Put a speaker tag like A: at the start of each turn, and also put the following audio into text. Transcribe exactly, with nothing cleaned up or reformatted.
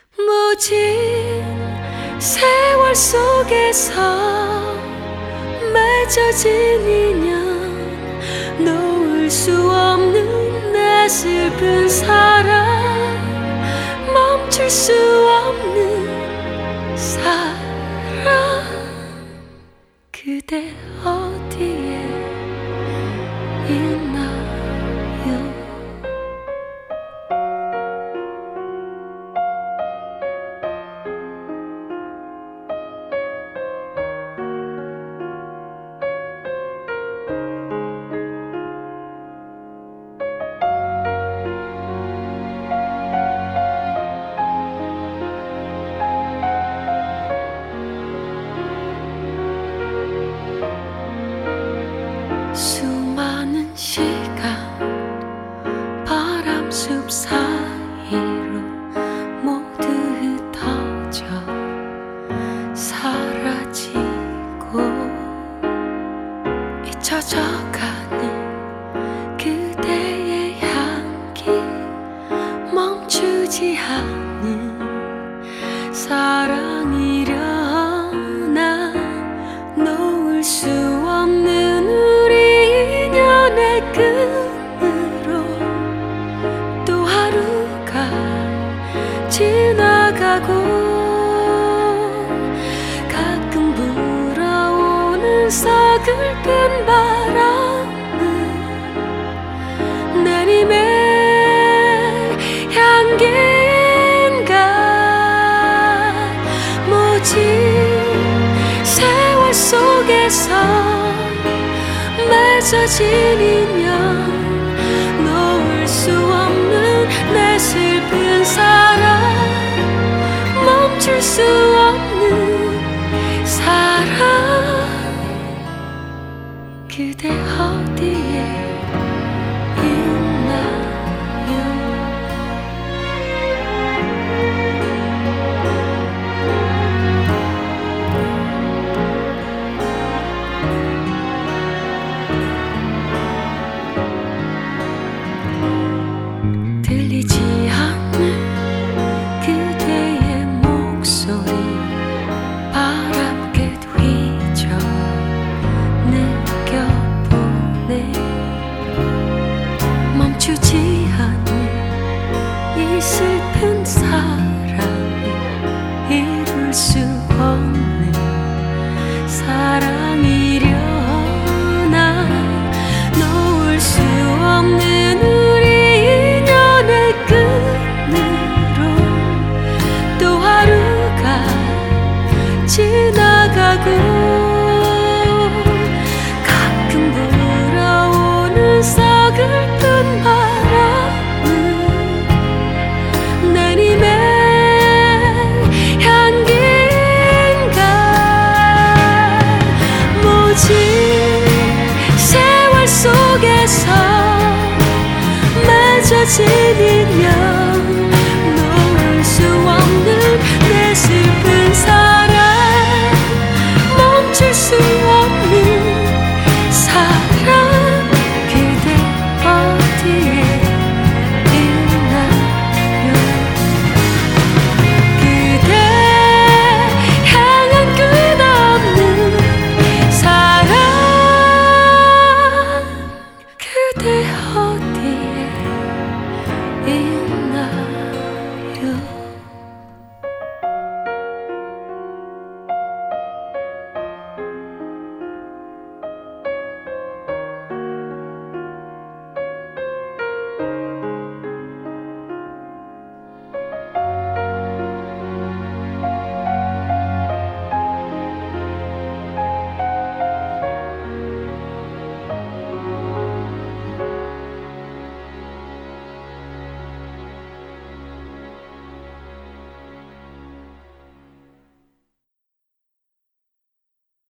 A: 모진 세월 속에서 맺어진 인연, 놓을 수 없는 내 슬픈 사랑, 멈출 수 없는 사랑. 그대 어디에 있나요? 수많은 시간 바람숲 사이로 모두 흩어져 사라지고 잊혀져가는 그대의 향기, 멈추지 않는 사랑이려나, 놓을 수 없는 우리 인연의 끈으로 또 하루가 지나가고, 가끔 불어오는 서글픈 바람은 내님의 향기인가. 모진 세월 속에서 맺어진 인연, 놓을 수 없는 내 슬픈 사랑, 멈출 수 없는 사랑. 그대